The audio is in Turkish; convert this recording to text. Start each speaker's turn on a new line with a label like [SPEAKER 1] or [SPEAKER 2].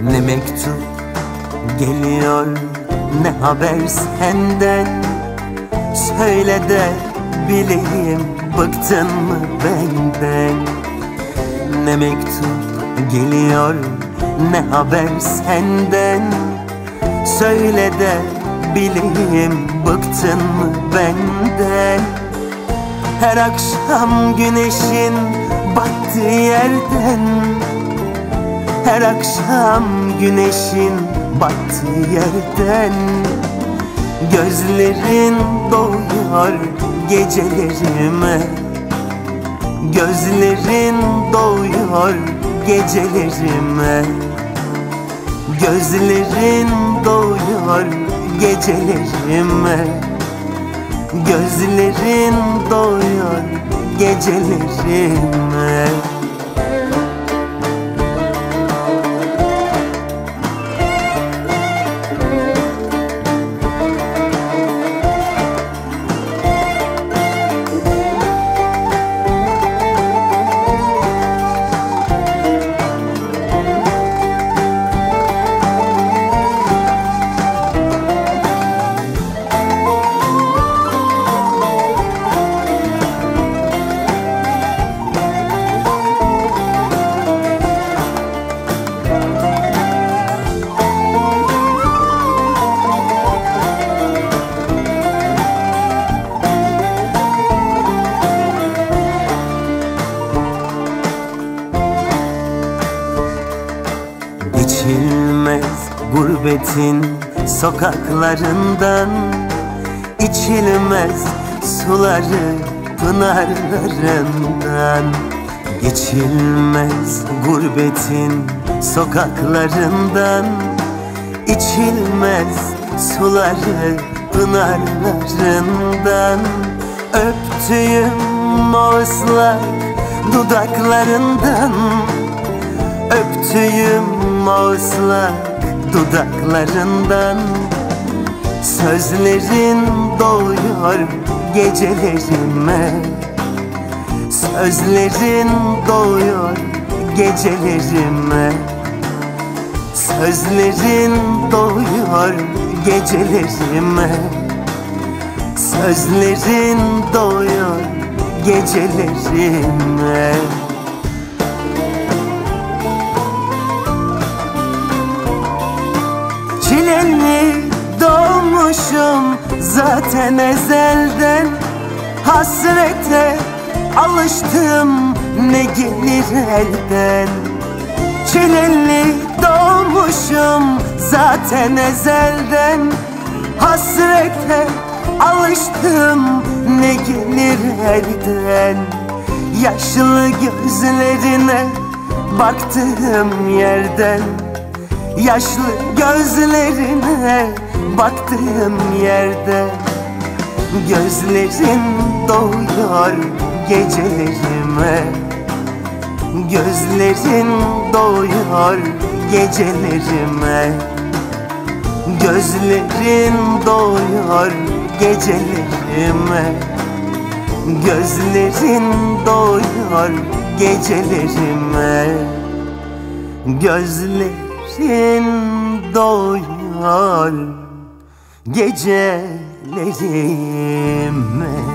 [SPEAKER 1] Ne mektup geliyor, ne haber senden. Söyle de bileyim, bıktın mı benden? Ne mektup geliyor, ne haber senden. Söyle de bileyim, bıktın mı benden? Her akşam güneşin battığı yerden, her akşam güneşin battığı yerden gözlerin doğuyor gecelerime. Gözlerin doğuyor gecelerime. Gözlerin doğuyor gecelerime. Gözlerin doğuyor gecelerime. İçilmez gurbetin sokaklarından, içilmez suları pınarlarından. Geçilmez gurbetin sokaklarından, içilmez suları pınarlarından. Öptüğüm o ıslak dudaklarından, öptüğüm o ıslak dudaklarından. Sözlerin doğuyor gecelerime. Sözlerin doğuyor gecelerime. Sözlerin doğuyor gecelerime. Sözlerin doğuyor gecelerime. Çileli doğmuşum zaten ezelden, hasrete alıştım ne gelir elden. Çileli doğmuşum zaten ezelden, hasrete alıştım ne gelir elden. Yaşlı gözlerine baktığım yerden, yaşlı gözlerine baktığım yerde gözlerin doğuyor gecelerime. Gözlerin doğuyor gecelerime. Gözlerin doğuyor gecelerime. Gözlerin doğuyor gecelerime. Gözlerin doğuyor gecelerime.